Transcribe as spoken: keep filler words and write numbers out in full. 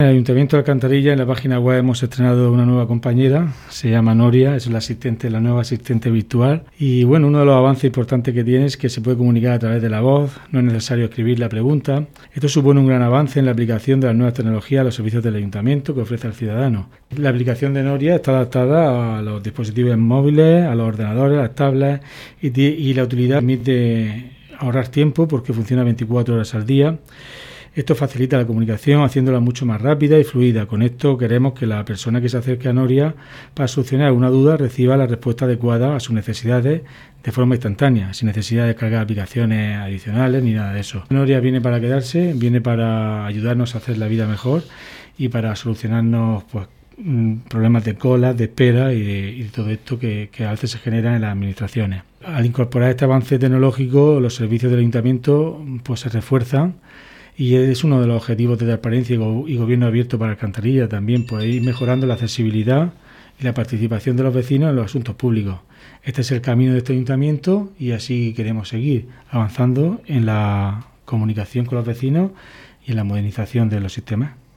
En el Ayuntamiento de Alcantarilla, en la página web, hemos estrenado una nueva compañera, se llama Noria, es la asistente, la nueva asistente virtual. Y bueno, uno de los avances importantes que tiene es que se puede comunicar a través de la voz, no es necesario escribir la pregunta. Esto supone un gran avance en la aplicación de las nuevas tecnologías a los servicios del Ayuntamiento que ofrece al ciudadano. La aplicación de Noria está adaptada a los dispositivos móviles, a los ordenadores, a las tablets y, y la utilidad permite ahorrar tiempo porque funciona veinticuatro horas al día. Esto facilita la comunicación haciéndola mucho más rápida y fluida. Con esto queremos que la persona que se acerque a Noria para solucionar alguna duda reciba la respuesta adecuada a sus necesidades de forma instantánea, sin necesidad de descargar aplicaciones adicionales ni nada de eso. Noria viene para quedarse, viene para ayudarnos a hacer la vida mejor y para solucionarnos pues, problemas de cola, de espera y de, y de todo esto que, que a veces se genera en las administraciones. Al incorporar este avance tecnológico, los servicios del Ayuntamiento pues, se refuerzan. Y es uno de los objetivos de transparencia y, go- y gobierno abierto para Alcantarilla también, pues ir mejorando la accesibilidad y la participación de los vecinos en los asuntos públicos. Este es el camino de este ayuntamiento y así queremos seguir avanzando en la comunicación con los vecinos y en la modernización de los sistemas.